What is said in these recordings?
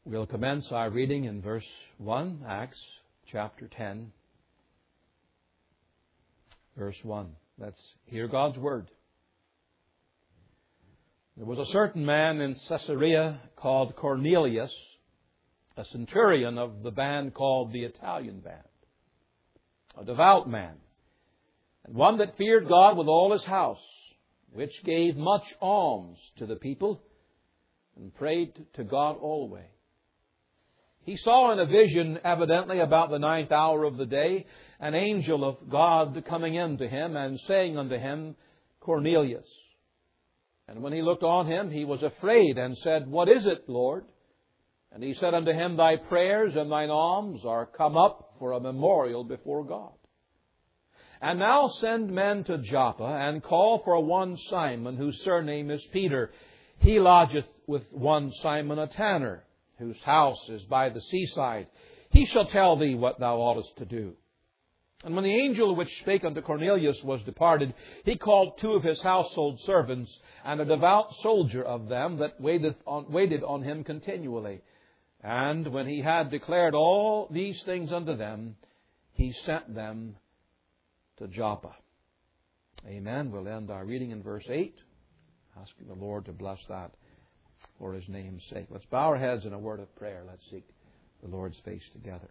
We'll commence our reading in verse 1, Acts chapter 10, verse 1. Let's hear God's Word. There was a certain man in Caesarea called Cornelius, a centurion of the band called the Italian band, a devout man, and one that feared God with all his house, which gave much alms to the people and prayed to God always. He saw in a vision, evidently about the 9th hour of the day, an angel of God coming in to him and saying unto him, Cornelius. And when he looked on him, he was afraid and said, What is it, Lord? And he said unto him, Thy prayers and thine alms are come up for a memorial before God. And now send men to Joppa, and call for one Simon, whose surname is Peter. He lodgeth with one Simon a tanner, whose house is by the seaside. He shall tell thee what thou oughtest to do. And when the angel which spake unto Cornelius was departed, he called 2 of his household servants, and a devout soldier of them that waited on him continually. And when he had declared all these things unto them, he sent them to Joppa. Amen. We'll end our reading in verse 8, asking the Lord to bless that for His name's sake. Let's bow our heads in a word of prayer. Let's seek the Lord's face together.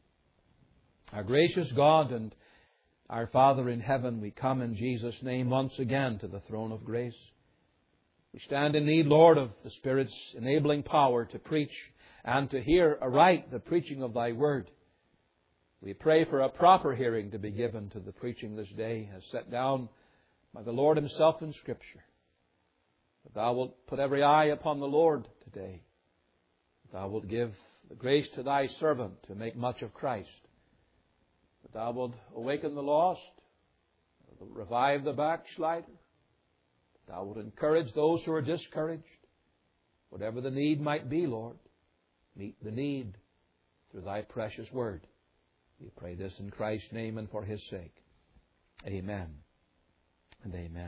Our gracious God and our Father in heaven, we come in Jesus' name once again to the throne of grace. We stand in need, Lord, of the Spirit's enabling power to preach and to hear aright the preaching of Thy Word. We pray for a proper hearing to be given to the preaching this day as set down by the Lord Himself in Scripture. That Thou wilt put every eye upon the Lord today. That Thou wilt give the grace to Thy servant to make much of Christ. That Thou wilt awaken the lost, revive the backslider. That Thou wilt encourage those who are discouraged. Whatever the need might be, Lord, meet the need through Thy precious Word. We pray this in Christ's name and for His sake. Amen and amen.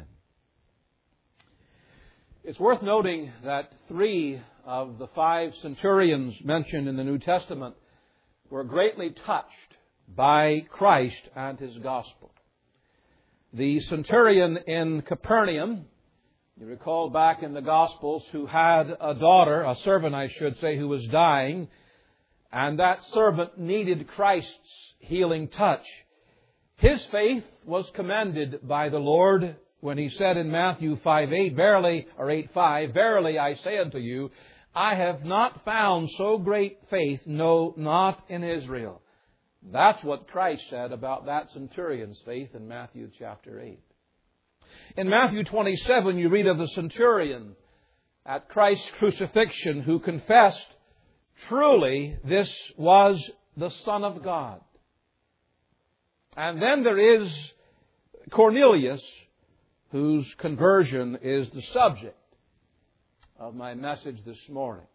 It's worth noting that 3 of the 5 centurions mentioned in the New Testament were greatly touched by Christ and His gospel. The centurion in Capernaum, you recall back in the Gospels, who had a daughter, a servant I should say, who was dying, and that servant needed Christ's healing touch. His faith was commended by the Lord when He said in Matthew 5:8, Verily, or 8:5, Verily I say unto you, I have not found so great faith, no, not in Israel. That's what Christ said about that centurion's faith in Matthew chapter 8. In Matthew 27, you read of the centurion at Christ's crucifixion who confessed, Truly, this was the Son of God. And then there is Cornelius, whose conversion is the subject of my message this morning.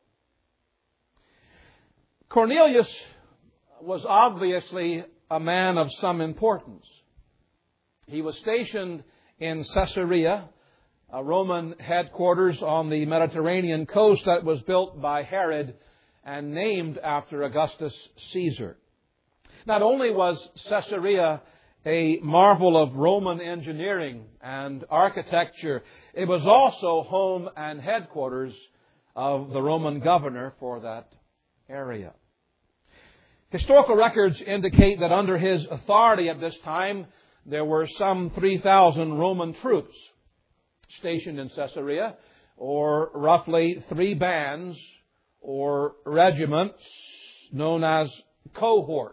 Cornelius was obviously a man of some importance. He was stationed in Caesarea, a Roman headquarters on the Mediterranean coast that was built by Herod and named after Augustus Caesar. Not only was Caesarea a marvel of Roman engineering and architecture, it was also home and headquarters of the Roman governor for that area. Historical records indicate that under his authority at this time, there were some 3,000 Roman troops stationed in Caesarea, or roughly 3 bands or regiments known as cohorts,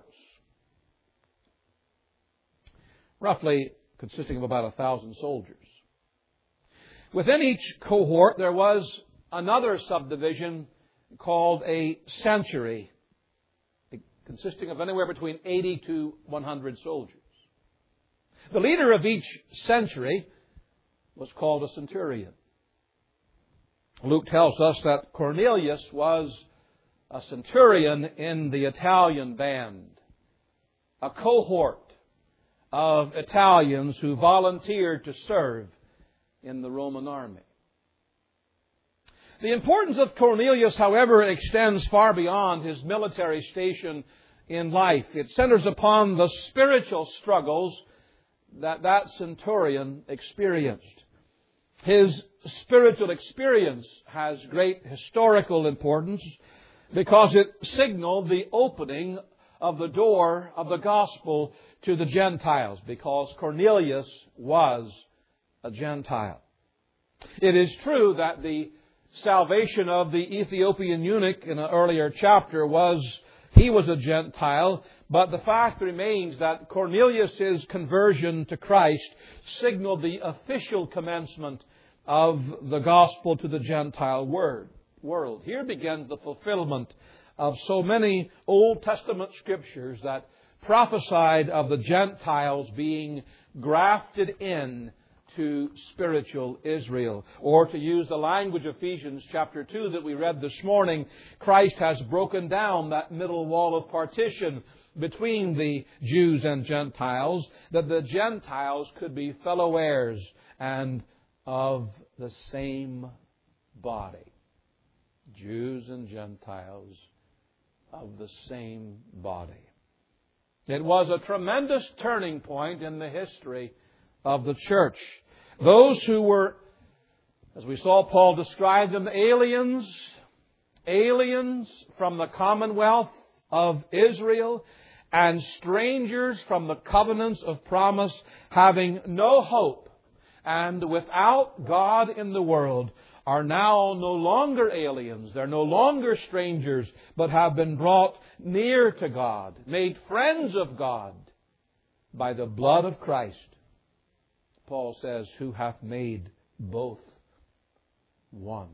roughly consisting of about 1,000 soldiers. Within each cohort, there was another subdivision called a century, consisting of anywhere between 80 to 100 soldiers. The leader of each century was called a centurion. Luke tells us that Cornelius was a centurion in the Italian band, a cohort of Italians who volunteered to serve in the Roman army. The importance of Cornelius, however, extends far beyond his military station in life. It centers upon the spiritual struggles that centurion experienced. His spiritual experience has great historical importance because it signaled the opening of the door of the gospel to the Gentiles, because Cornelius was a Gentile. It is true that the salvation of the Ethiopian eunuch in an earlier chapter he was a Gentile, but the fact remains that Cornelius' conversion to Christ signaled the official commencement of the gospel to the Gentile world. Here begins the fulfillment of so many Old Testament scriptures that prophesied of the Gentiles being grafted in to spiritual Israel. Or to use the language of Ephesians chapter 2 that we read this morning, Christ has broken down that middle wall of partition between the Jews and Gentiles, that the Gentiles could be fellow heirs and of the same body. Jews and Gentiles of the same body. It was a tremendous turning point in the history of the church. Those who were, as we saw Paul describe them, aliens from the commonwealth of Israel, and strangers from the covenants of promise, having no hope and without God in the world, are now no longer aliens. They're no longer strangers, but have been brought near to God, made friends of God by the blood of Christ. Paul says, who hath made both one.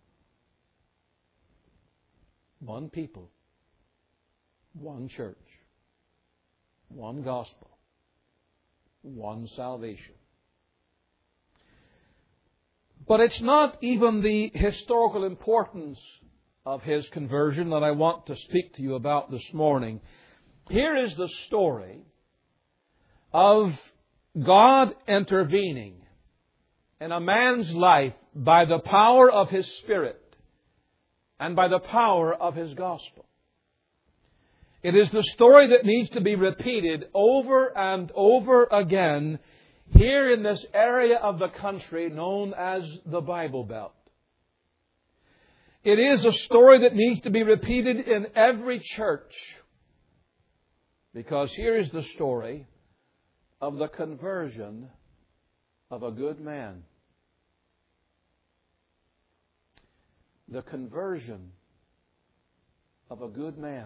One people, one church, one gospel, one salvation. But it's not even the historical importance of his conversion that I want to speak to you about this morning. Here is the story of God intervening in a man's life by the power of His Spirit and by the power of His gospel. It is the story that needs to be repeated over and over again here in this area of the country known as the Bible Belt. It is a story that needs to be repeated in every church, because here is the story of the conversion of a good man. The conversion of a good man.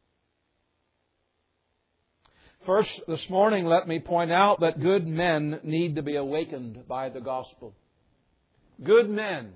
First, this morning, let me point out that good men need to be awakened by the gospel. Good men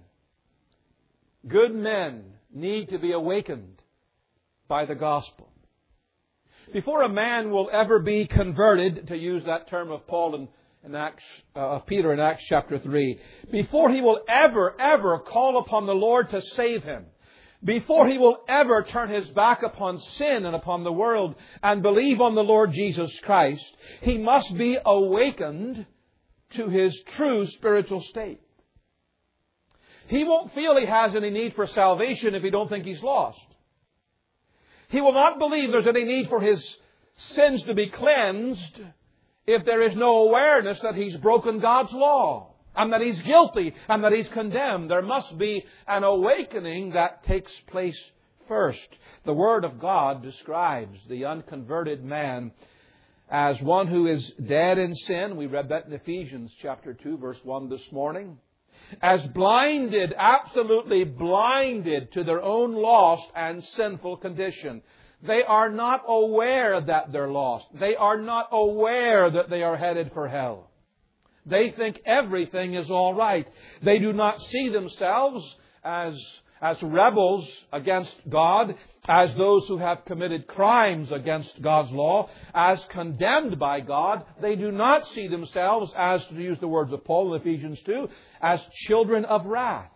need to be awakened by the gospel. Before a man will ever be converted, to use that term of Paul of Peter in Acts chapter 3, before he will ever call upon the Lord to save him, before he will ever turn his back upon sin and upon the world and believe on the Lord Jesus Christ, he must be awakened to his true spiritual state. He won't feel he has any need for salvation if he don't think he's lost. He will not believe there's any need for his sins to be cleansed if there is no awareness that he's broken God's law and that he's guilty and that he's condemned. There must be an awakening that takes place first. The Word of God describes the unconverted man as one who is dead in sin. We read that in Ephesians chapter 2, verse 1 this morning. As blinded, absolutely blinded to their own lost and sinful condition. They are not aware that they're lost. They are not aware that they are headed for hell. They think everything is all right. They do not see themselves as rebels against God, as those who have committed crimes against God's law, as condemned by God. They do not see themselves as, to use the words of Paul in Ephesians 2, as children of wrath.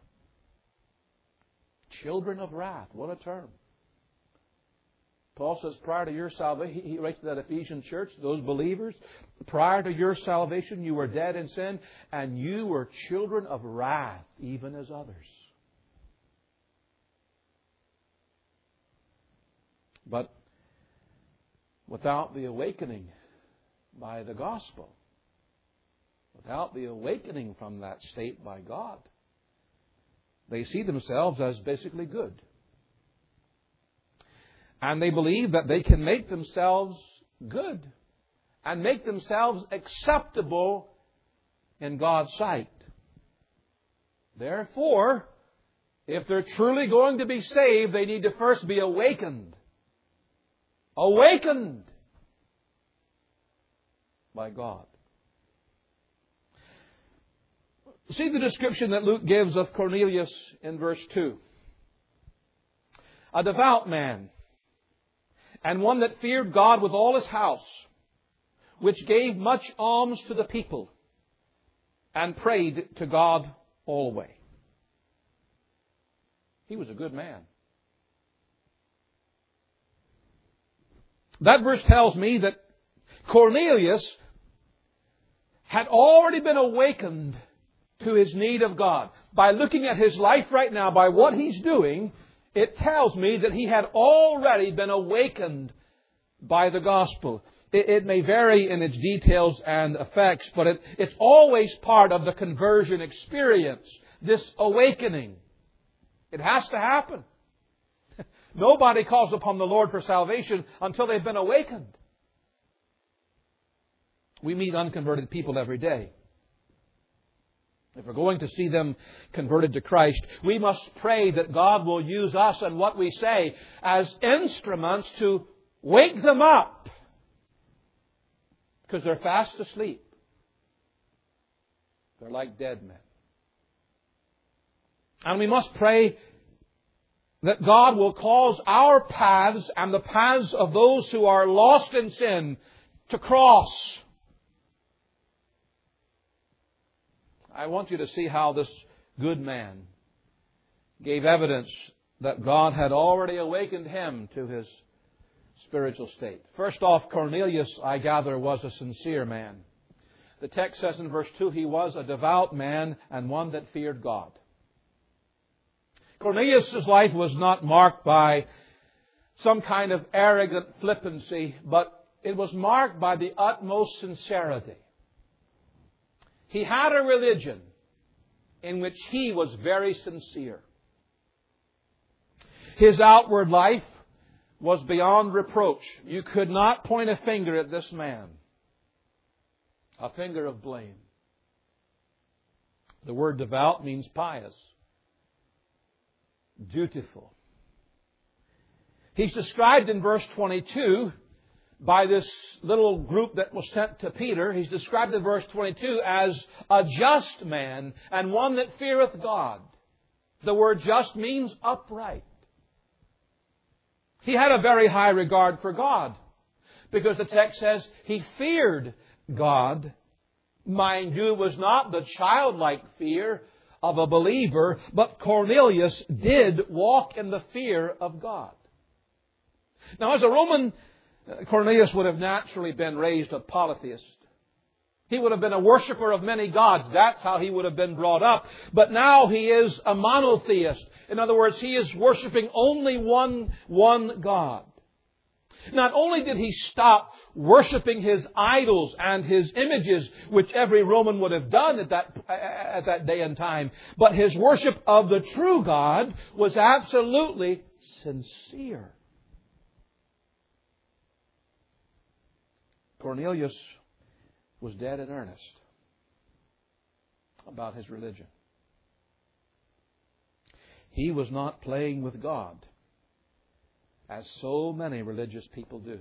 Children of wrath. What a term. Paul says prior to your salvation, he writes to that Ephesian church, those believers, prior to your salvation you were dead in sin and you were children of wrath, even as others. But without the awakening by the gospel, without the awakening from that state by God, they see themselves as basically good. And they believe that they can make themselves good and make themselves acceptable in God's sight. Therefore, if they're truly going to be saved, they need to first be awakened. Awakened by God. See the description that Luke gives of Cornelius in verse 2. A devout man, and one that feared God with all his house, which gave much alms to the people, and prayed to God always. He was a good man. That verse tells me that Cornelius had already been awakened to his need of God. By looking at his life right now, by what he's doing, it tells me that he had already been awakened by the gospel. It may vary in its details and effects, but it's always part of the conversion experience, this awakening. It has to happen. Nobody calls upon the Lord for salvation until they've been awakened. We meet unconverted people every day. If we're going to see them converted to Christ, we must pray that God will use us and what we say as instruments to wake them up, because they're fast asleep. They're like dead men. And we must pray that God will cause our paths and the paths of those who are lost in sin to cross. I want you to see how this good man gave evidence that God had already awakened him to his spiritual state. First off, Cornelius, I gather, was a sincere man. The text says in verse 2, he was a devout man and one that feared God. Cornelius' life was not marked by some kind of arrogant flippancy, but it was marked by the utmost sincerity. He had a religion in which he was very sincere. His outward life was beyond reproach. You could not point a finger at this man, a finger of blame. The word devout means pious, dutiful. He's described in verse 22 by this little group that was sent to Peter. He's described in verse 22 as a just man and one that feareth God. The word just means upright. He had a very high regard for God, because the text says he feared God. Mind you, it was not the childlike fear of a believer, but Cornelius did walk in the fear of God. Now, as a Roman, Cornelius would have naturally been raised a polytheist. He would have been a worshiper of many gods. That's how he would have been brought up. But now he is a monotheist. In other words, he is worshiping only one God. Not only did he stop worshiping his idols and his images, which every Roman would have done at that day and time, but his worship of the true God was absolutely sincere. Cornelius was dead in earnest about his religion. He was not playing with God, as so many religious people do.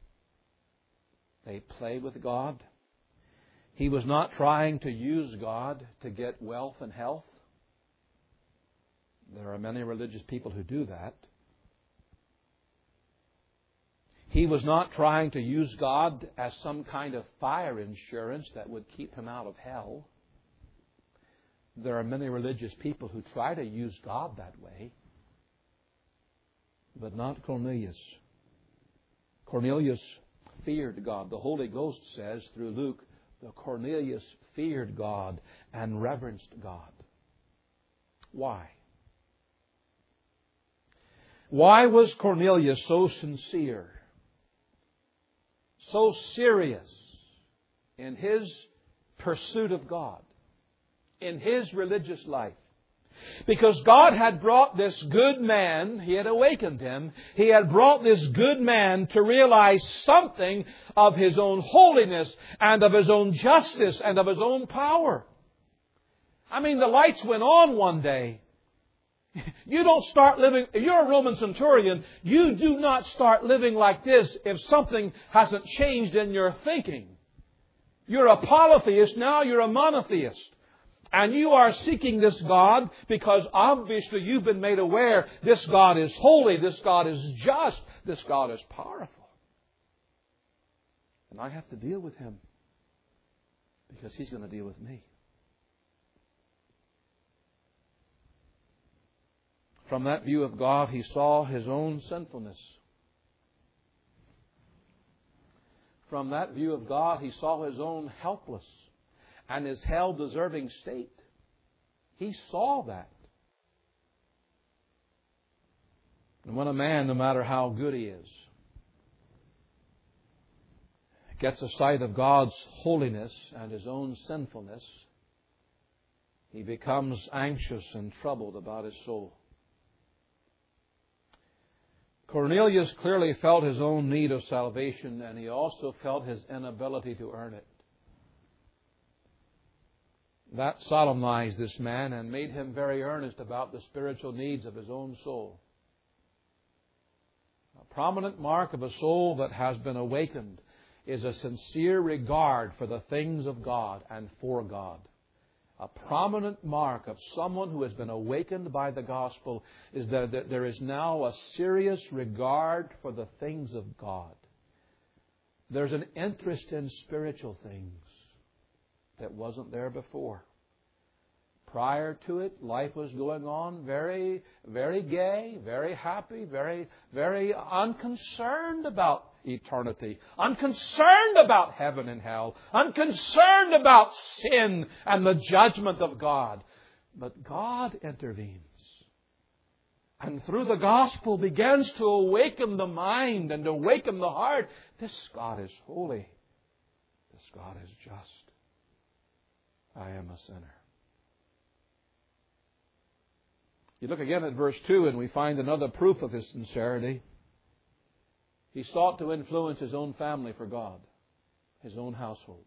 They play with God. He was not trying to use God to get wealth and health. There are many religious people who do that. He was not trying to use God as some kind of fire insurance that would keep him out of hell. There are many religious people who try to use God that way, but not Cornelius. Cornelius feared God. The Holy Ghost says through Luke that Cornelius feared God and reverenced God. Why? Why was Cornelius so sincere, so serious in his pursuit of God, in his religious life? Because God had brought this good man, He had awakened him, He had brought this good man to realize something of his own holiness and of his own justice and of his own power. I mean, the lights went on one day. You don't start living, if you're a Roman centurion, you do not start living like this if something hasn't changed in your thinking. You're a polytheist, now you're a monotheist. And you are seeking this God because obviously you've been made aware this God is holy, this God is just, this God is powerful. And I have to deal with Him because He's going to deal with me. From that view of God, he saw his own sinfulness. From that view of God, he saw his own helpless and his hell-deserving state. He saw that. And when a man, no matter how good he is, gets a sight of God's holiness and his own sinfulness, he becomes anxious and troubled about his soul. Cornelius clearly felt his own need of salvation, and he also felt his inability to earn it. That solemnized this man and made him very earnest about the spiritual needs of his own soul. A prominent mark of a soul that has been awakened is a sincere regard for the things of God and for God. A prominent mark of someone who has been awakened by the gospel is that there is now a serious regard for the things of God. There's an interest in spiritual things that wasn't there before. Prior to it, life was going on very, very gay, very happy, very, very unconcerned about eternity, unconcerned about heaven and hell, unconcerned about sin and the judgment of God. But God intervenes. And through the gospel begins to awaken the mind and awaken the heart. This God is holy. This God is just. I am a sinner. You look again at verse 2 and we find another proof of his sincerity. He sought to influence his own family for God, his own household.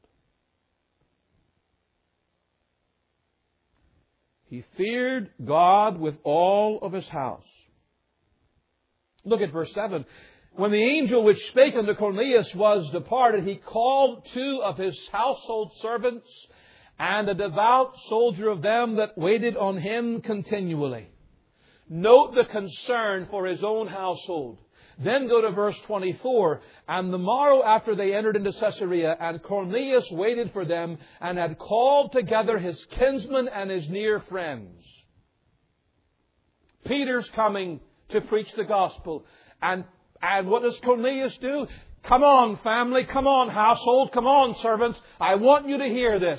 He feared God with all of his house. Look at verse 7. When the angel which spake unto Cornelius was departed, he called 2 of his household servants and a devout soldier of them that waited on him continually. Note the concern for his own household. Then go to verse 24. And the morrow after they entered into Caesarea, and Cornelius waited for them, and had called together his kinsmen and his near friends. Peter's coming to preach the gospel. And what does Cornelius do? Come on, family. Come on, household. Come on, servants. I want you to hear this.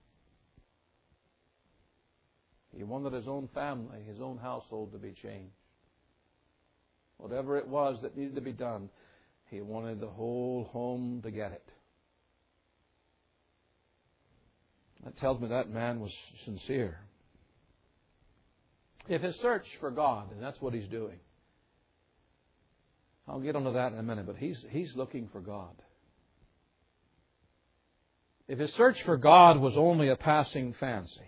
He wanted his own family, his own household to be changed. Whatever it was that needed to be done, he wanted the whole home to get it. That tells me that man was sincere. If his search for God, and that's what he's doing. I'll get onto that in a minute, but he's looking for God. If his search for God was only a passing fancy,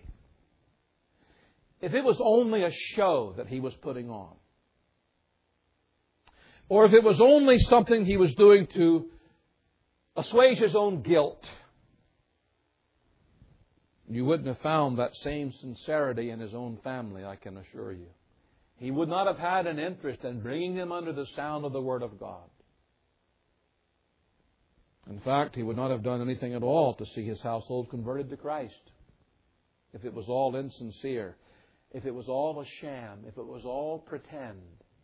if it was only a show that he was putting on, or if it was only something he was doing to assuage his own guilt, you wouldn't have found that same sincerity in his own family, I can assure you. He would not have had an interest in bringing them under the sound of the Word of God. In fact, he would not have done anything at all to see his household converted to Christ if it was all insincere, if it was all a sham, if it was all pretend.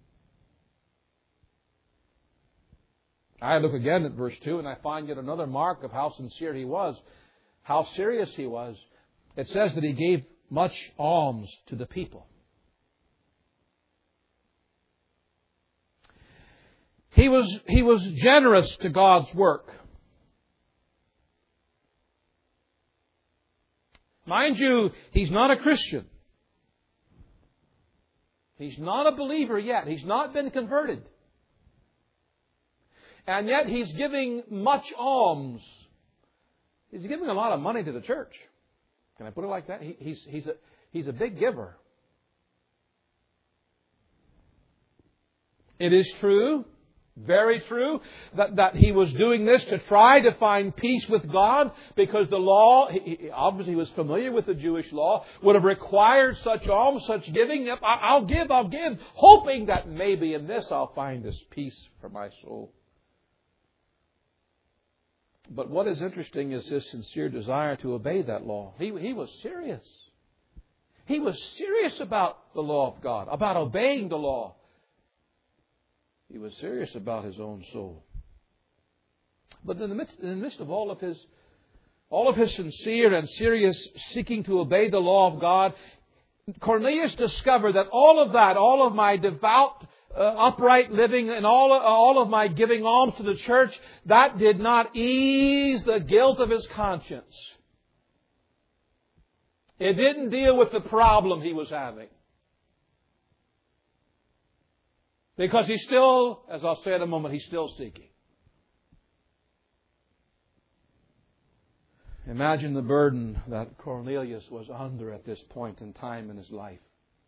I look again at verse 2 and I find yet another mark of how sincere he was, how serious he was. It says that he gave much alms to the people. He was generous to God's work. Mind you, he's not a Christian. He's not a believer yet. He's not been converted. And yet he's giving much alms. He's giving a lot of money to the church. Can I put it like that? He's a big giver. It is true, very true, that he was doing this to try to find peace with God, because the law, obviously he was familiar with the Jewish law, would have required such alms, such giving. I'll give, hoping that maybe in this I'll find this peace for my soul. But what is interesting is his sincere desire to obey that law. He was serious. He was serious about the law of God, about obeying the law. He was serious about his own soul. But in the midst of all of his sincere and serious seeking to obey the law of God, Cornelius discovered that all of my devout, upright living and all of my giving alms to the church, that did not ease the guilt of his conscience. It didn't deal with the problem he was having. Because he's still, as I'll say in a moment, he's still seeking. Imagine the burden that Cornelius was under at this point in time in his life.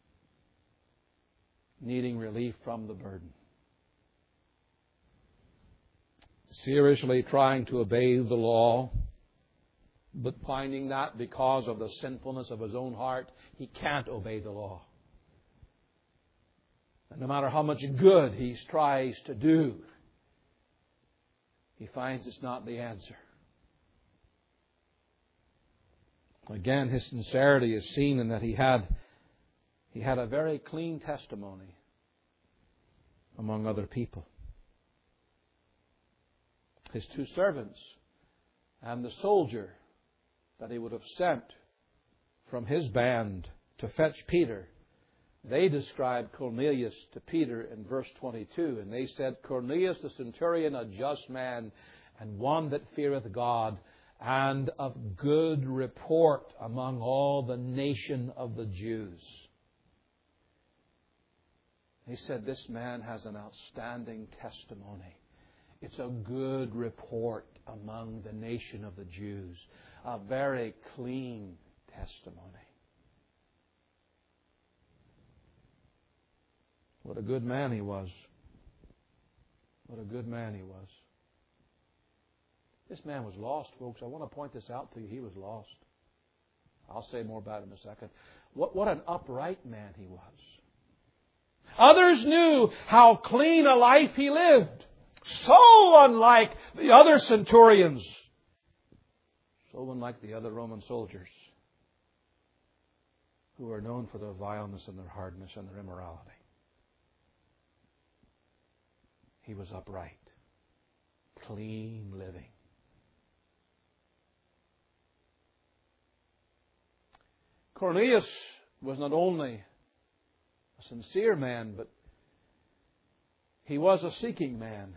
Needing relief from the burden. Seriously trying to obey the law, but finding that because of the sinfulness of his own heart, he can't obey the law. And no matter how much good he tries to do, he finds it's not the answer. Again, his sincerity is seen in that he had a very clean testimony among other people. His two servants and the soldier that he would have sent from his band to fetch Peter, they described Cornelius to Peter in verse 22. And they said, Cornelius the centurion, a just man, and one that feareth God, and of good report among all the nation of the Jews. He said, this man has an outstanding testimony. It's a good report among the nation of the Jews. A very clean testimony. What a good man he was. What a good man he was. This man was lost, folks. I want to point this out to you. He was lost. I'll say more about it in a second. What an upright man he was. Others knew how clean a life he lived. So unlike the other centurions. So unlike the other Roman soldiers who were known for their vileness and their hardness and their immorality. He was upright. Clean living. Cornelius was not only a sincere man, but he was a seeking man.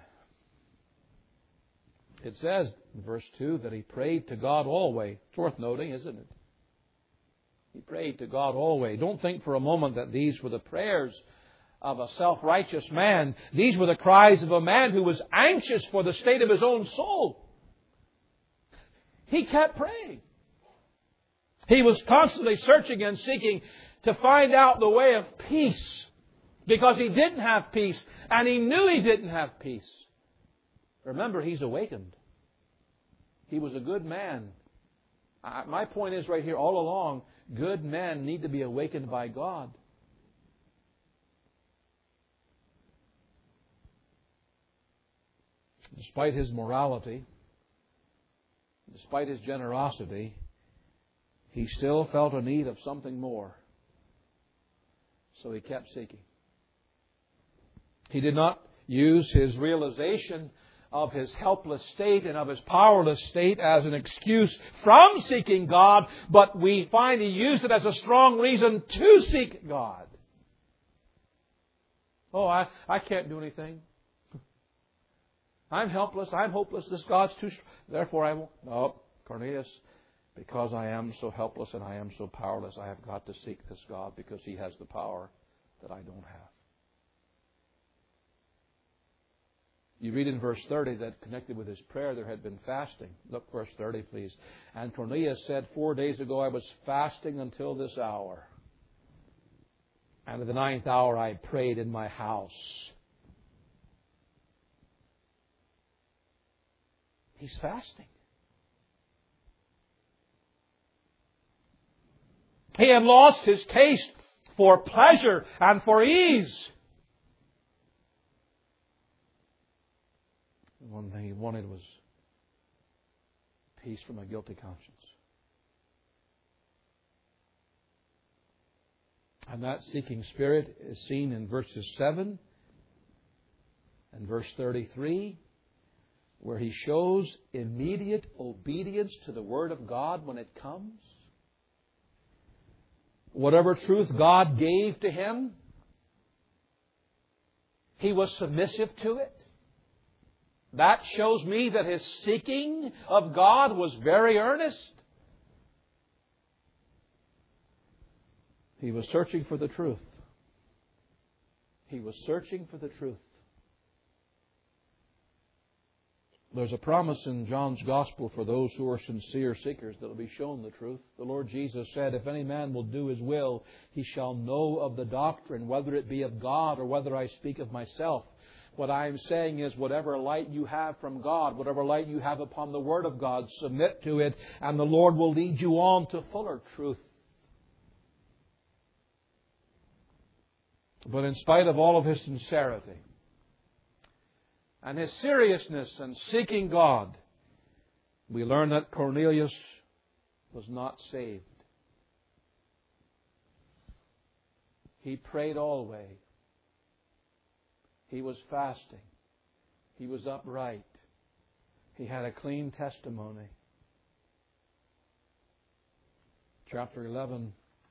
It says in verse 2 that he prayed to God always. It's worth noting, isn't it? He prayed to God always. Don't think for a moment that these were the prayers of a self-righteous man. These were the cries of a man who was anxious for the state of his own soul. He kept praying. He was constantly searching and seeking to find out the way of peace. Because he didn't have peace. And he knew he didn't have peace. Remember, he's awakened. He was a good man. My point is right here all along, good men need to be awakened by God. Despite his morality, despite his generosity, he still felt a need of something more. So he kept seeking. He did not use his realization of his helpless state and of his powerless state as an excuse from seeking God, but we find he used it as a strong reason to seek God. Oh, I can't do anything. I'm helpless. I'm hopeless. This God's too strong. Therefore I won't. No, Cornelius, because I am so helpless and I am so powerless, I have got to seek this God because He has the power that I don't have. You read in verse 30 that connected with his prayer there had been fasting. Look, verse 30, please. And Cornelius said, 4 days ago I was fasting until this hour. And at the 9th hour I prayed in my house. He's fasting. He had lost his taste for pleasure and for ease. One thing he wanted was peace from a guilty conscience. And that seeking spirit is seen in verses 7 and verse 33, where he shows immediate obedience to the Word of God when it comes. Whatever truth God gave to him, he was submissive to it. That shows me that his seeking of God was very earnest. He was searching for the truth. He was searching for the truth. There's a promise in John's Gospel for those who are sincere seekers that will be shown the truth. The Lord Jesus said, if any man will do His will, he shall know of the doctrine, whether it be of God or whether I speak of myself. What I am saying is whatever light you have from God, whatever light you have upon the Word of God, submit to it, and the Lord will lead you on to fuller truth. But in spite of all of his sincerity and his seriousness in seeking God, we learn that Cornelius was not saved. He prayed always. He was fasting. He was upright. He had a clean testimony. Chapter 11,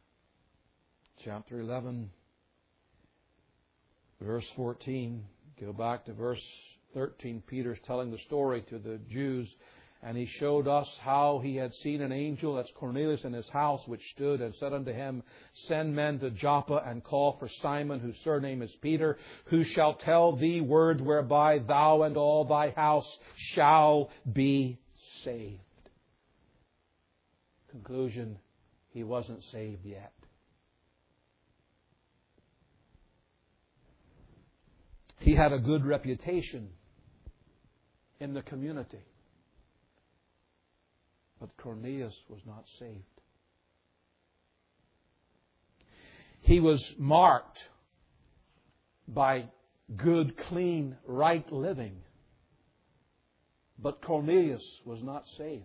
verse 14. Go back to verse 13. Peter's telling the story to the Jews. And he showed us how he had seen an angel, that's Cornelius, in his house, which stood and said unto him, send men to Joppa and call for Simon, whose surname is Peter, who shall tell thee words whereby thou and all thy house shall be saved. Conclusion, he wasn't saved yet. He had a good reputation in the community. But Cornelius was not saved. He was marked by good, clean, right living. But Cornelius was not saved.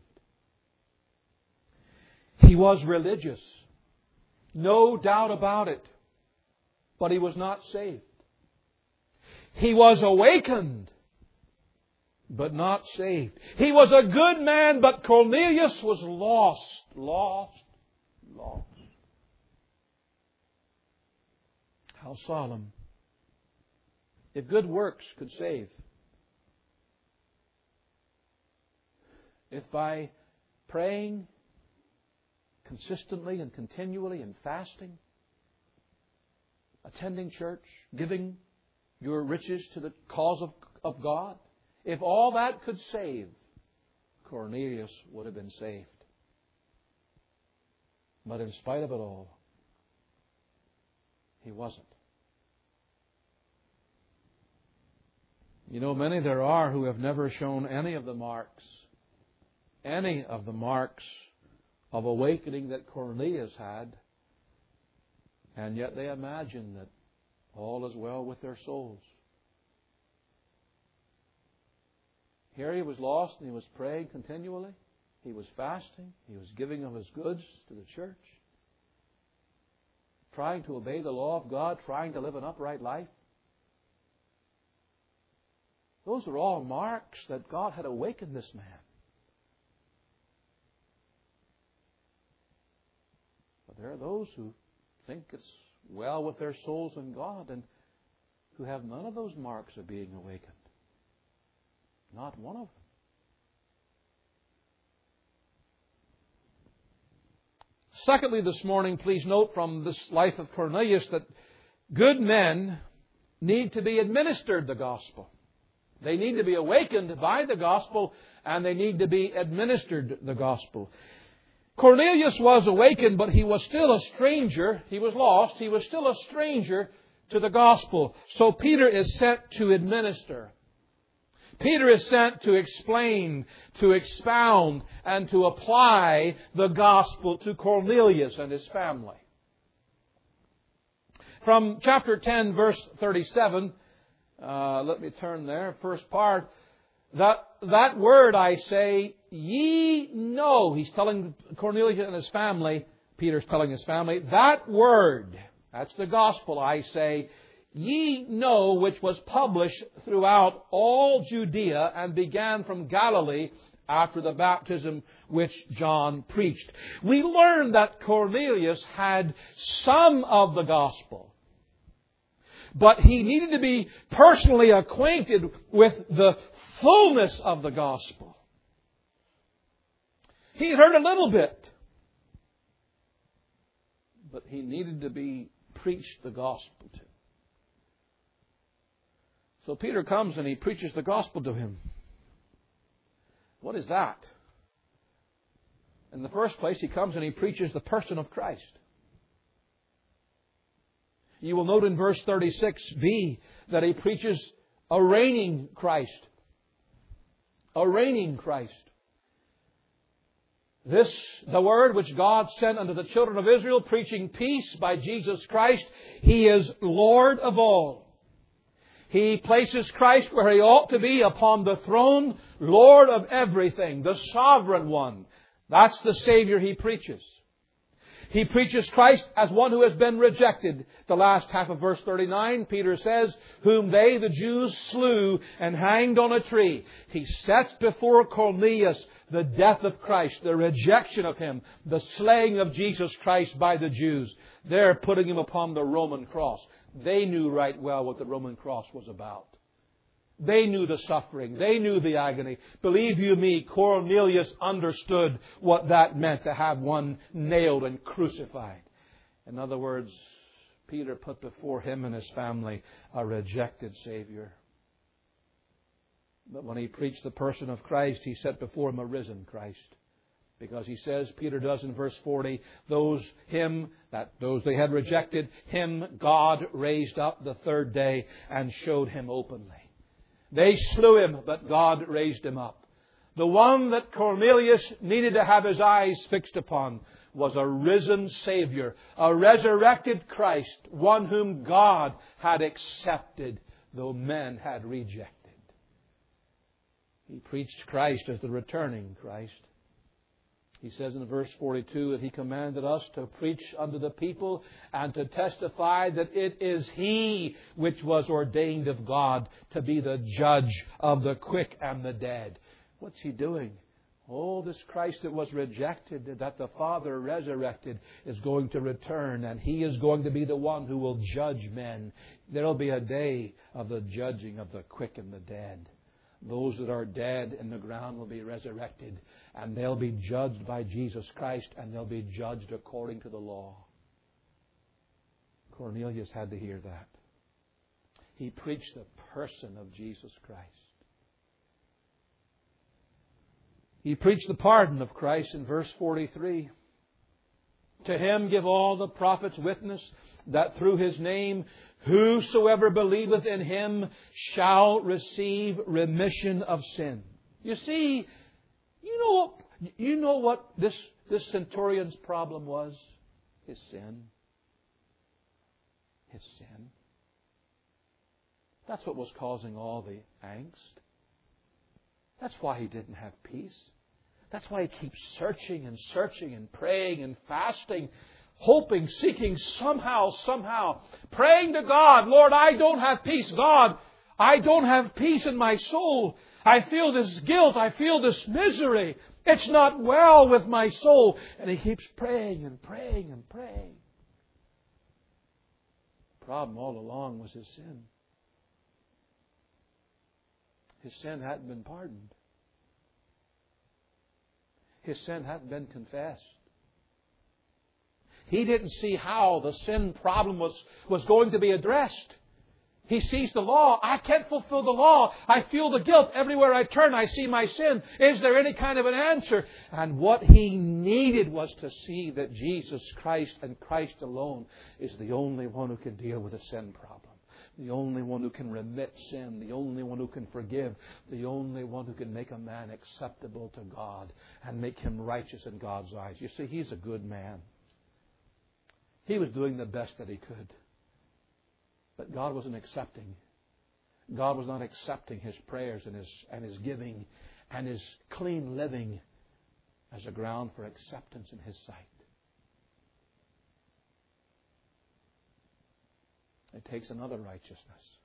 He was religious. No doubt about it. But he was not saved. He was awakened, but not saved. He was a good man, but Cornelius was lost. How solemn. If good works could save, if by praying consistently and continually and fasting, attending church, giving your riches to the cause of God, if all that could save, Cornelius would have been saved. But in spite of it all, he wasn't. You know, many there are who have never shown any of the marks of awakening that Cornelius had, and yet they imagine that all is well with their souls. Here he was lost and he was praying continually. He was fasting. He was giving of his goods to the church. Trying to obey the law of God. Trying to live an upright life. Those are all marks that God had awakened this man. But there are those who think it's well with their souls and God and who have none of those marks of being awakened. Not one of them. Secondly, this morning, please note from this life of Cornelius that good men need to be administered the gospel. They need to be awakened by the gospel, and they need to be administered the gospel. Cornelius was awakened, but he was still a stranger. He was lost. He was still a stranger to the gospel. So Peter is sent to administer. Peter is sent to explain, to expound, and to apply the gospel to Cornelius and his family. From chapter 10, verse 37, let me turn there, first part. That word, I say, ye know. He's telling Cornelius and his family, Peter's telling his family, that word, that's the gospel, I say, ye know, which was published throughout all Judea and began from Galilee after the baptism which John preached. We learn that Cornelius had some of the gospel, but he needed to be personally acquainted with the fullness of the gospel. He heard a little bit, but he needed to be preached the gospel to. So Peter comes and he preaches the gospel to him. What is that? In the first place, he comes and he preaches the person of Christ. You will note in verse 36b that he preaches a reigning Christ. A reigning Christ. This, the word which God sent unto the children of Israel, preaching peace by Jesus Christ. He is Lord of all. He places Christ where He ought to be, upon the throne, Lord of everything, the sovereign one. That's the Savior He preaches. He preaches Christ as one who has been rejected. The last half of verse 39, Peter says, whom they, the Jews, slew and hanged on a tree. He sets before Cornelius the death of Christ, the rejection of Him, the slaying of Jesus Christ by the Jews. They're putting Him upon the Roman cross. They knew right well what the Roman cross was about. They knew the suffering. They knew the agony. Believe you me, Cornelius understood what that meant to have one nailed and crucified. In other words, Peter put before him and his family a rejected Savior. But when he preached the person of Christ, he set before him a risen Christ. Because he says, Peter does in verse 40, those they had rejected, Him God raised up the third day and showed Him openly. They slew Him, but God raised Him up. The one that Cornelius needed to have his eyes fixed upon was a risen Savior, a resurrected Christ, one whom God had accepted, though men had rejected. He preached Christ as the returning Christ. He says in verse 42 that He commanded us to preach unto the people and to testify that it is He which was ordained of God to be the judge of the quick and the dead. What's He doing? Oh, this Christ that was rejected, that the Father resurrected, is going to return, and He is going to be the one who will judge men. There will be a day of the judging of the quick and the dead. Those that are dead in the ground will be resurrected, and they'll be judged by Jesus Christ, and they'll be judged according to the law. Cornelius had to hear that. He preached the person of Jesus Christ. He preached the pardon of Christ in verse 43. To Him give all the prophets witness that through His name whosoever believeth in Him shall receive remission of sin. You see, you know what this centurion's problem was? His sin. His sin. That's what was causing all the angst. That's why he didn't have peace. That's why he keeps searching and praying and fasting, hoping, seeking somehow, praying to God, Lord, I don't have peace. God, I don't have peace in my soul. I feel this guilt. I feel this misery. It's not well with my soul. And he keeps praying and praying and praying. The problem all along was his sin. His sin hadn't been pardoned. His sin hadn't been confessed. He didn't see how the sin problem was going to be addressed. He sees the law. I can't fulfill the law. I feel the guilt. Everywhere I turn, I see my sin. Is there any kind of an answer? And what he needed was to see that Jesus Christ and Christ alone is the only one who can deal with the sin problem. The only one who can remit sin. The only one who can forgive. The only one who can make a man acceptable to God and make him righteous in God's eyes. You see, he's a good man. He was doing the best that he could. But God wasn't accepting. God was not accepting his prayers and his giving and his clean living as a ground for acceptance in his sight. It takes another righteousness.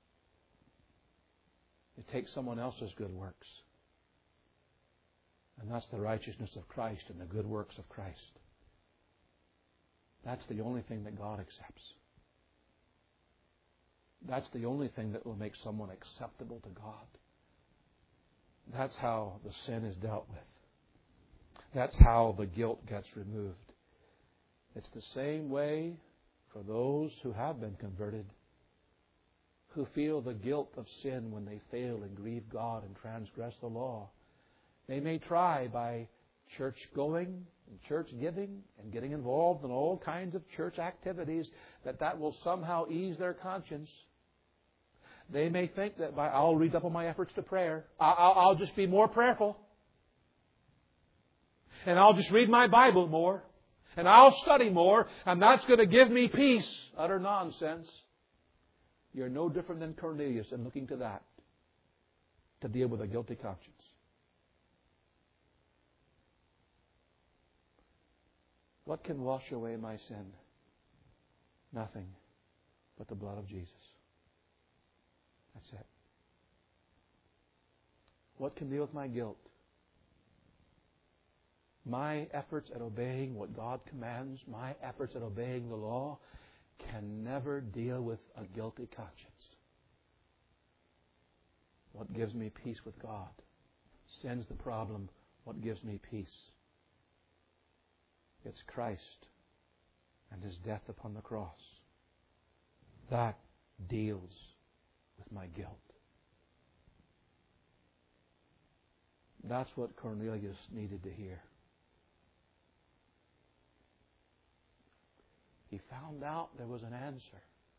It takes someone else's good works. And that's the righteousness of Christ and the good works of Christ. That's the only thing that God accepts. That's the only thing that will make someone acceptable to God. That's how the sin is dealt with. That's how the guilt gets removed. It's the same way for those who have been converted, who feel the guilt of sin when they fail and grieve God and transgress the law. They may try by church going and church giving and getting involved in all kinds of church activities that will somehow ease their conscience. They may think that I'll redouble my efforts to prayer. I'll just be more prayerful. And I'll just read my Bible more. And I'll study more. And that's going to give me peace. Utter nonsense. You're no different than Cornelius in looking to that to deal with a guilty conscience. What can wash away my sin? Nothing but the blood of Jesus. That's it. What can deal with my guilt? My efforts at obeying what God commands, my efforts at obeying the law, can never deal with a guilty conscience. What gives me peace with God? Sin's the problem. What gives me peace? It's Christ and His death upon the cross. That deals with my guilt. That's what Cornelius needed to hear. He found out there was an answer.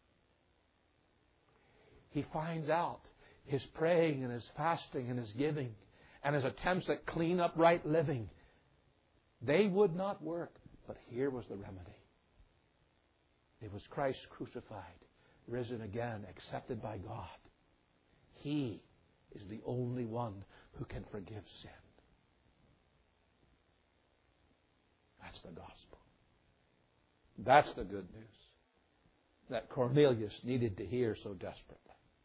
He finds out his praying and his fasting and his giving and his attempts at clean, upright living, they would not work. But here was the remedy. It was Christ crucified, risen again, accepted by God. He is the only one who can forgive sin. That's the gospel. That's the good news that Cornelius needed to hear so desperately.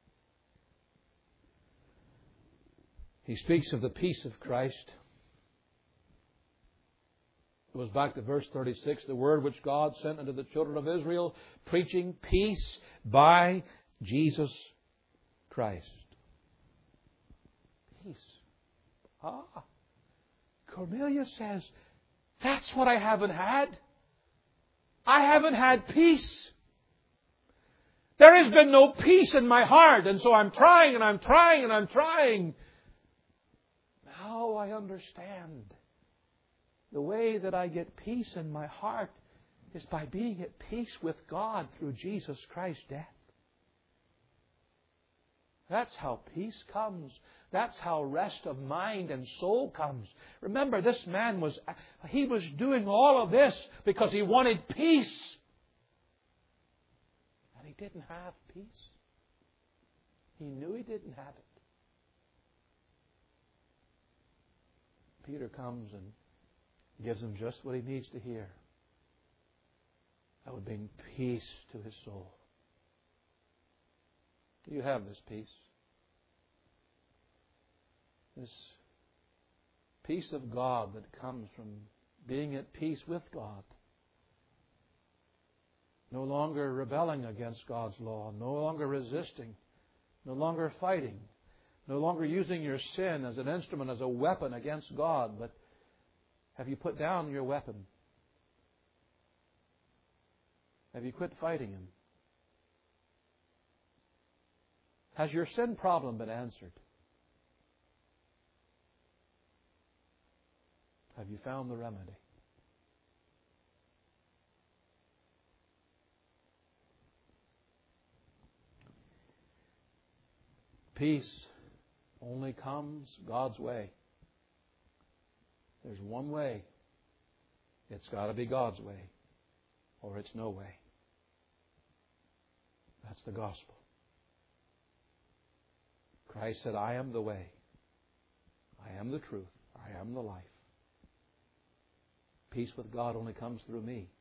He speaks of the peace of Christ. It goes back to verse 36, the word which God sent unto the children of Israel, preaching peace by Jesus Christ. Peace. Cornelius says, that's what I haven't had. I haven't had peace. There has been no peace in my heart, and so I'm trying and I'm trying and I'm trying. Now I understand. The way that I get peace in my heart is by being at peace with God through Jesus Christ's death. That's how peace comes. That's how rest of mind and soul comes. Remember, this man was doing all of this because he wanted peace. And he didn't have peace. He knew he didn't have it. Peter comes and gives him just what he needs to hear. That would bring peace to his soul. Do you have this peace? This peace of God that comes from being at peace with God. No longer rebelling against God's law. No longer resisting. No longer fighting. No longer using your sin as an instrument, as a weapon against God, but have you put down your weapon? Have you quit fighting Him? Has your sin problem been answered? Have you found the remedy? Peace only comes God's way. There's one way. It's got to be God's way, or it's no way. That's the gospel. Christ said, I am the way. I am the truth. I am the life. Peace with God only comes through me.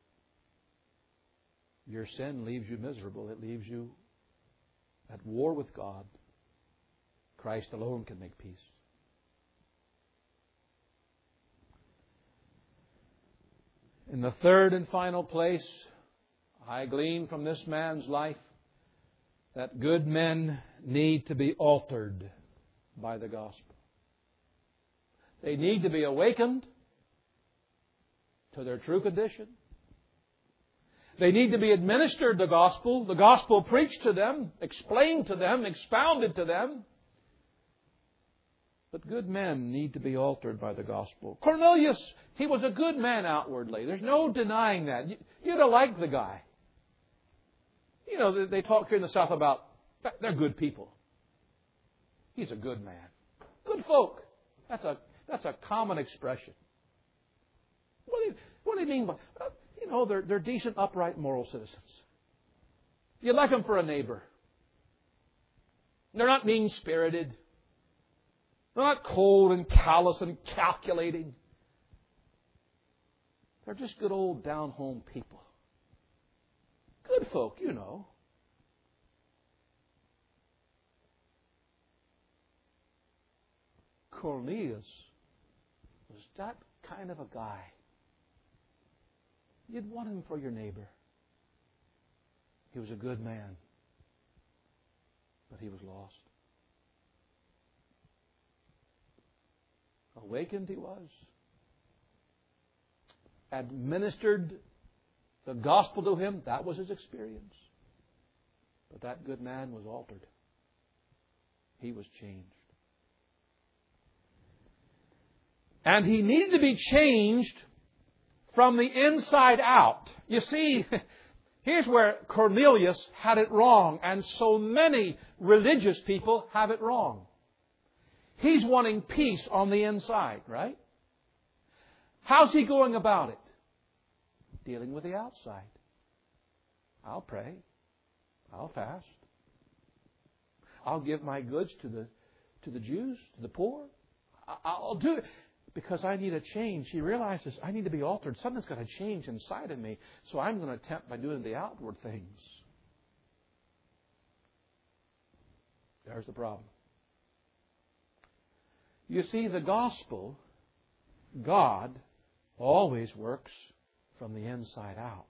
Your sin leaves you miserable. It leaves you at war with God. Christ alone can make peace. In the third and final place, I glean from this man's life that good men need to be altered by the gospel. They need to be awakened to their true condition. They need to be administered the gospel preached to them, explained to them, expounded to them. But good men need to be altered by the gospel. Cornelius, he was a good man outwardly. There's no denying that. You'd have liked the guy. You know, they talk here in the South about, they're good people. He's a good man. Good folk. That's a common expression. What do you mean by, they're decent, upright, moral citizens. You like them for a neighbor. They're not mean-spirited. They're not cold and callous and calculating. They're just good old down-home people. Good folk, you know. Cornelius was that kind of a guy. You'd want him for your neighbor. He was a good man, but he was lost. Awakened he was. Administered the gospel to him. That was his experience. But that good man was altered. He was changed. And he needed to be changed from the inside out. You see, here's where Cornelius had it wrong, and so many religious people have it wrong. He's wanting peace on the inside, right? How's he going about it? Dealing with the outside. I'll pray. I'll fast. I'll give my goods to the Jews, to the poor. I'll do it because I need a change. He realizes I need to be altered. Something's got to change inside of me. So I'm going to attempt by doing the outward things. There's the problem. You see, the gospel, God always works from the inside out.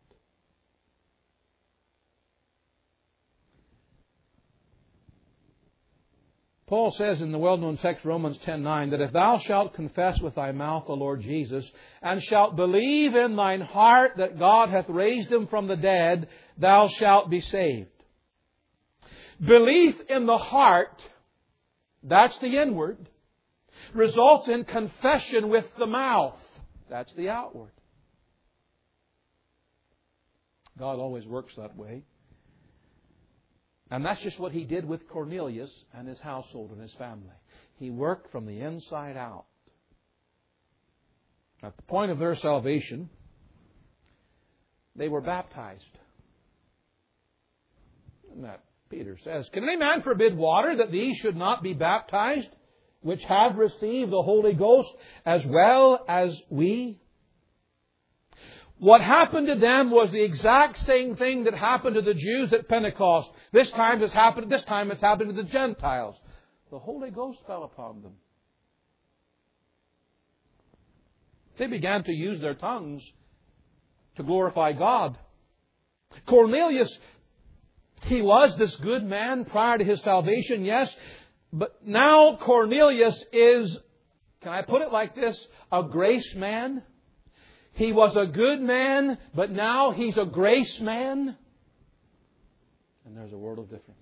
Paul says in the well-known text, Romans 10:9, that if thou shalt confess with thy mouth the Lord Jesus, and shalt believe in thine heart that God hath raised him from the dead, thou shalt be saved. Belief in the heart, that's the inward, results in confession with the mouth. That's the outward. God always works that way. And that's just what He did with Cornelius and his household and his family. He worked from the inside out. At the point of their salvation, they were baptized. And that Peter says, can any man forbid water that these should not be baptized, which have received the Holy Ghost as well as we? What happened to them was the exact same thing that happened to the Jews at Pentecost. This time it's happened to the Gentiles. The Holy Ghost fell upon them. They began to use their tongues to glorify God. Cornelius, he was this good man prior to his salvation, yes. But now Cornelius is, can I put it like this, a grace man? He was a good man, but now he's a grace man. And there's a world of difference.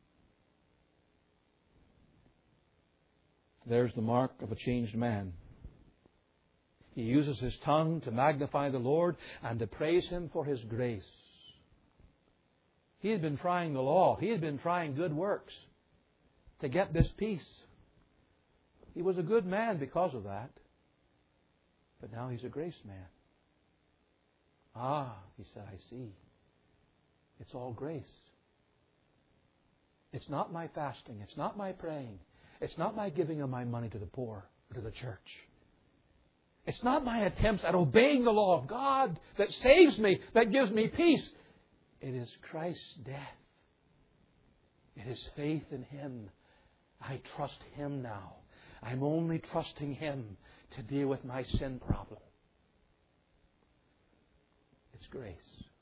There's the mark of a changed man. He uses his tongue to magnify the Lord and to praise Him for His grace. He had been trying the law. He had been trying good works to get this peace. He was a good man because of that. But now he's a grace man. Ah, he said, I see. It's all grace. It's not my fasting. It's not my praying. It's not my giving of my money to the poor or to the church. It's not my attempts at obeying the law of God that saves me, that gives me peace. It is Christ's death. It is faith in Him. I trust Him now. I'm only trusting Him to deal with my sin problem. It's grace.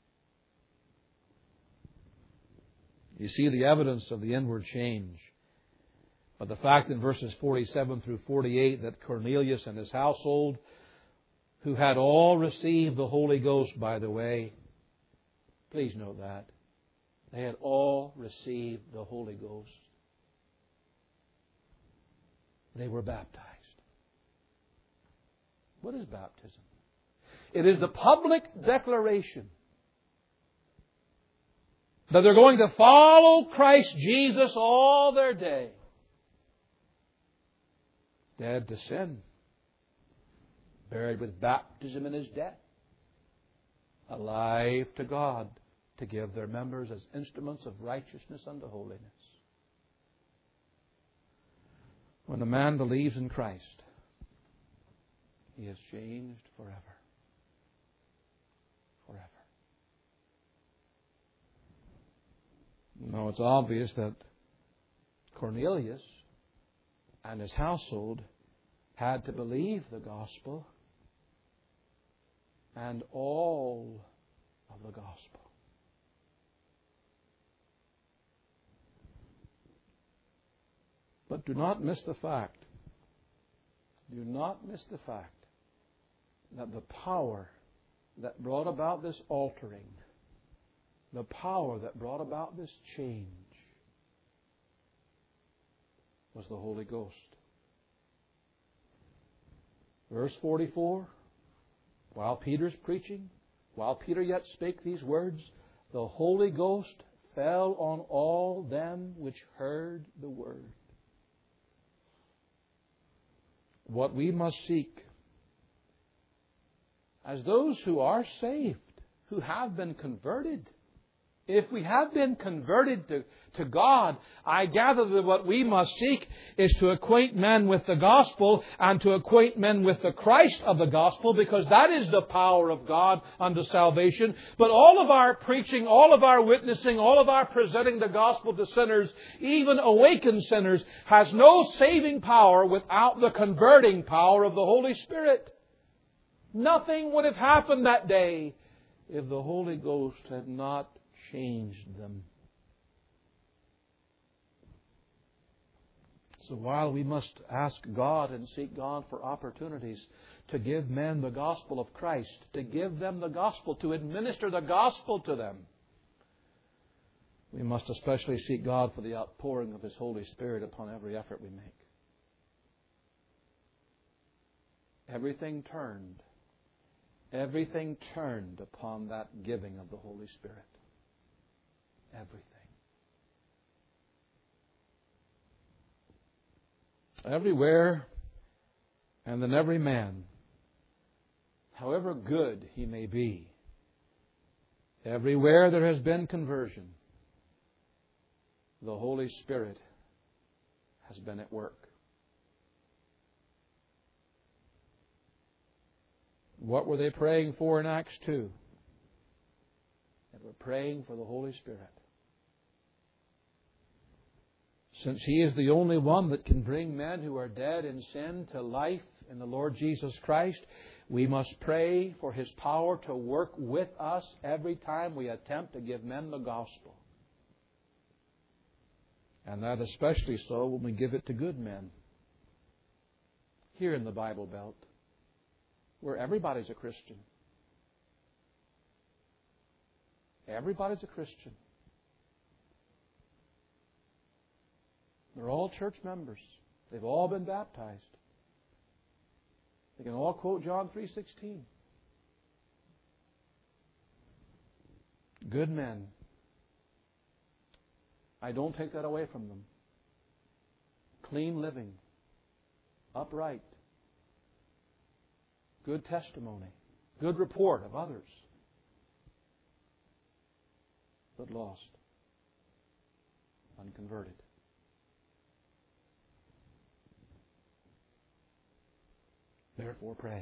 You see the evidence of the inward change. But the fact in verses 47 through 48 that Cornelius and his household, who had all received the Holy Ghost, by the way, please note that. They had all received the Holy Ghost. They were baptized. What is baptism? It is the public declaration that they're going to follow Christ Jesus all their day. Dead to sin. Buried with baptism in His death. Alive to God to give their members as instruments of righteousness unto holiness. When a man believes in Christ, he is changed forever. Forever. Now it's obvious that Cornelius and his household had to believe the gospel and all of the gospel. But do not miss the fact, that the power that brought about this altering, the power that brought about this change, was the Holy Ghost. Verse 44, while Peter's preaching, while Peter yet spake these words, the Holy Ghost fell on all them which heard the word. What we must seek as those who are saved, who have been converted, if we have been converted to God, I gather that what we must seek is to acquaint men with the gospel and to acquaint men with the Christ of the gospel, because that is the power of God unto salvation. But all of our preaching, all of our witnessing, all of our presenting the gospel to sinners, even awakened sinners, has no saving power without the converting power of the Holy Spirit. Nothing would have happened that day if the Holy Ghost had not changed them. So while we must ask God and seek God for opportunities to give men the gospel of Christ, to give them the gospel, to administer the gospel to them, we must especially seek God for the outpouring of His Holy Spirit upon every effort we make. Everything turned upon that giving of the Holy Spirit. Everything. Everywhere and in every man, however good he may be, everywhere there has been conversion, the Holy Spirit has been at work. What were they praying for in Acts 2? They were praying for the Holy Spirit. Since He is the only one that can bring men who are dead in sin to life in the Lord Jesus Christ, we must pray for His power to work with us every time we attempt to give men the gospel. And that especially so when we give it to good men. Here in the Bible Belt, where everybody's a Christian. Everybody's a Christian. They're all church members. They've all been baptized. They can all quote John 3:16. Good men. I don't take that away from them. Clean living. Upright. Good testimony. Good report of others. But lost. Unconverted. Therefore pray.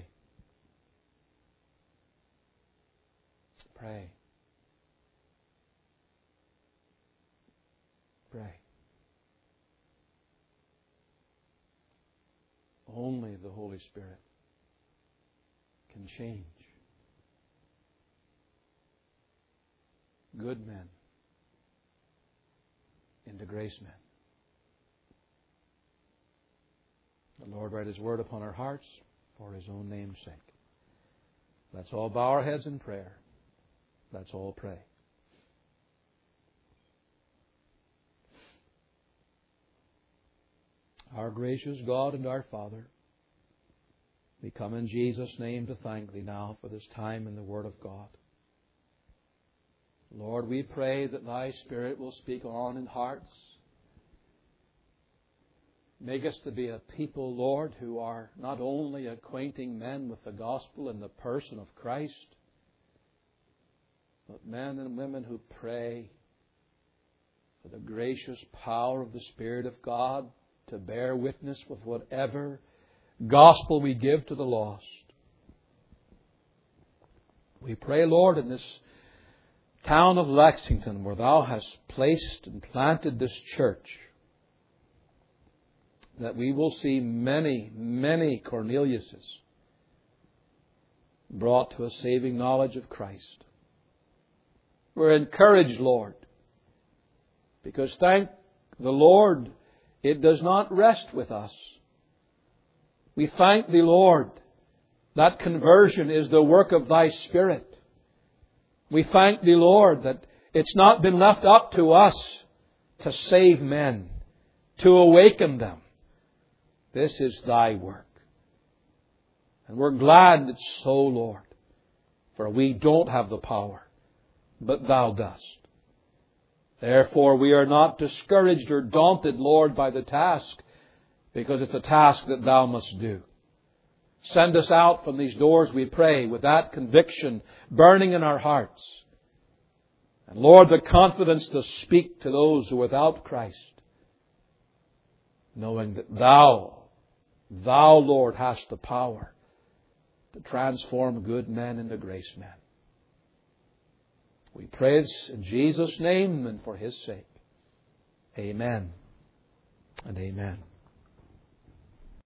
Pray. Pray. Only the Holy Spirit can change good men into grace men. The Lord write His word upon our hearts for His own name's sake. Let's all bow our heads in prayer. Let's all pray. Our gracious God and our Father, we come in Jesus' name to thank Thee now for this time in the Word of God. Lord, we pray that Thy Spirit will speak on in hearts. Make us to be a people, Lord, who are not only acquainting men with the gospel and the person of Christ, but men and women who pray for the gracious power of the Spirit of God to bear witness with whatever gospel we give to the lost. We pray, Lord, in this town of Lexington, where Thou hast placed and planted this church, that we will see many, many Corneliuses brought to a saving knowledge of Christ. We're encouraged, Lord, because thank the Lord, it does not rest with us. We thank Thee, Lord, that conversion is the work of Thy Spirit. We thank Thee, Lord, that it's not been left up to us to save men, to awaken them. This is Thy work. And we're glad it's so, Lord, for we don't have the power, but Thou dost. Therefore, we are not discouraged or daunted, Lord, by the task, because it's a task that Thou must do. Send us out from these doors, we pray, with that conviction burning in our hearts. And Lord, the confidence to speak to those who are without Christ, knowing that Thou, Lord, hast the power to transform good men into grace men. We pray this in Jesus' name and for His sake. Amen and amen.